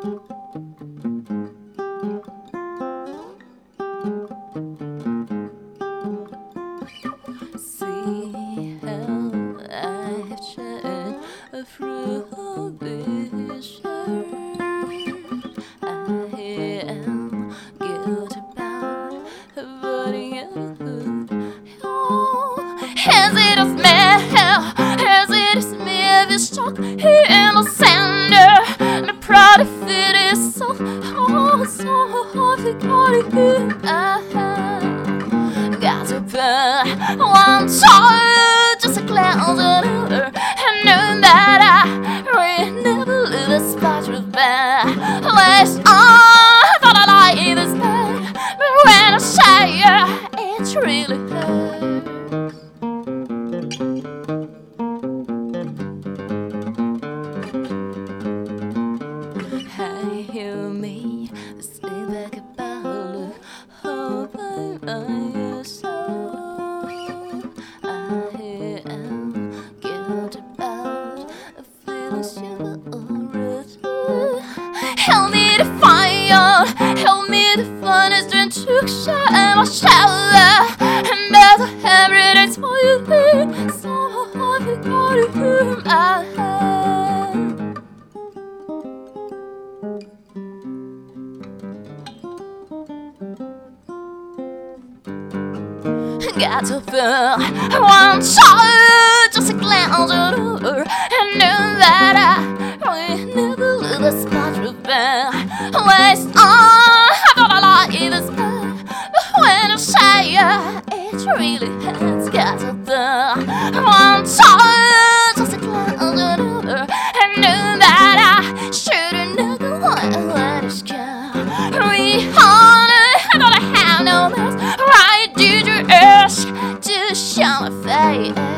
See how I have changed through all this year. I am guilty about avoiding you. Oh, as it is me, as it is me, this struck here in the sand. The proud of it is so, oh, so hard to go to you. Got to burn one child, just a cloud another. I know that I will never leave this spot with bad. Last I thought I like this bad, but when I say it really hurts. I hear me say back about look over my soul. I am guilty about a feeling you help me to find out, help me to find a destruction in my shower. And that's every day's for you, so hard to go to room I have. Got to feel one child, just a glance at her, and know that I will never leave this spot with bad. Last I thought I like this bad, but when I say it really hurts. Got to feel one child, just a glance at her, and know that I shouldn't never want to let it go. We honor, I thought I had no mess. Why did you ask to show my face?